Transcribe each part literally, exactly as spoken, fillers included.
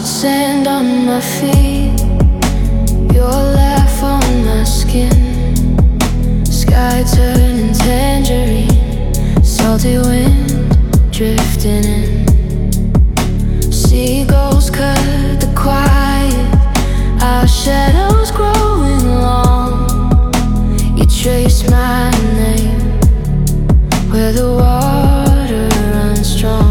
Sand on my feet, your laugh on my skin. Sky turning tangerine, salty wind drifting in. Seagulls cut the quiet, our shadows growing long. You trace my name where the water runs strong.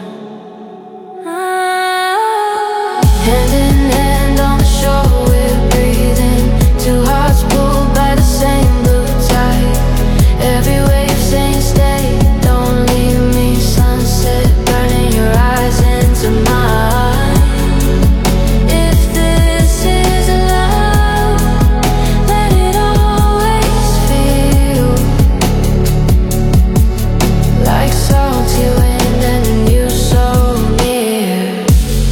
Hand in hand on the shore, we're breathing. Two hearts pulled by the same blue tide. Every wave saying stay, don't leave me. Sunset burning your eyes into mine. If this is love, let it always feel like salty wind and you so near.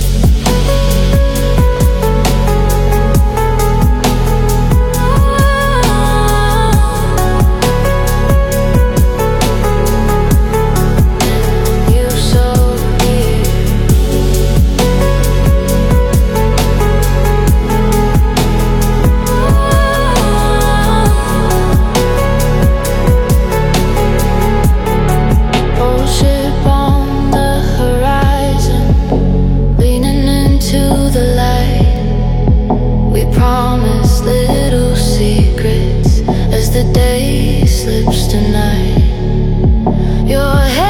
You so near. Old ship on the horizon, leaning into the light. We promise little secrets as the day slips tonight. Your head